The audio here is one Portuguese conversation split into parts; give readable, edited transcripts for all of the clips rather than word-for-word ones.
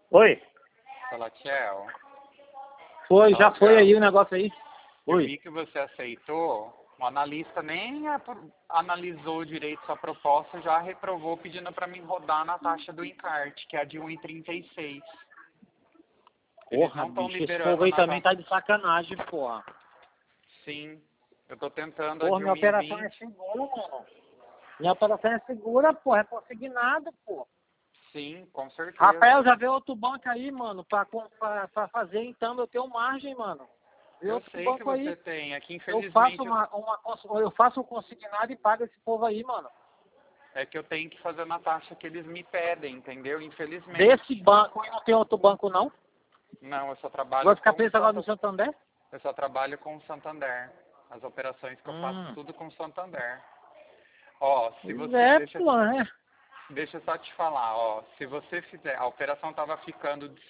Oi? Salatiel. Foi, já foi aí o negócio aí. Eu Oi. vi que você aceitou. O analista nem analisou direito sua proposta, já reprovou pedindo para mim rodar na taxa do encarte, que é a de 1,36. Eles Porra, não estão bicho, esse liberando povo aí na também taxa. tá de sacanagem, porra. Sim, eu tô tentando a Porra, de minha operação é 1,20. segura, mano. Minha operação é segura, porra, é consignado, porra. Sim, com Rafael, certeza. já vê outro banco aí, mano, pra fazer, então eu tenho margem, mano. Vê Eu outro sei que banco aí. você tem. Aqui, Eu faço infelizmente, eu faço um consignado e pago esse povo aí, mano. é que eu tenho que fazer na taxa que eles me pedem, entendeu? Desse Infelizmente. banco e não tem outro banco, não? Não, eu só trabalho Vai ficar com preso agora no Santander? Eu só trabalho com o Santander. As operações que eu faço Hum. tudo com o Santander. Ó, se Pois você é, pô, né? deixa eu só te falar, ó, se você fizer, a operação tava ficando de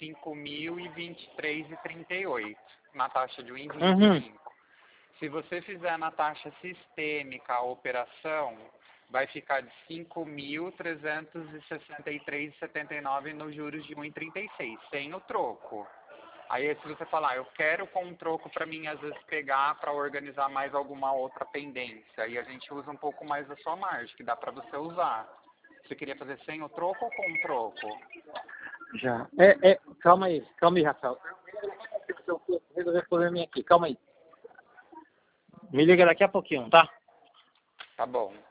5.023,38 na taxa de Uhum. 1,25. Se você fizer na taxa sistêmica a operação, vai ficar de 5.363,79 nos juros de 1,36, sem o troco. Aí se você falar, eu quero com um troco para mim às vezes pegar para organizar mais alguma outra pendência, aí a gente usa um pouco mais da sua margem, que dá para você usar. Você queria fazer sem o troco ou com o troco? Já. Calma aí, Rafael. Eu vou resolver o probleminha aqui, calma aí. Me liga daqui a pouquinho, tá? Tá bom.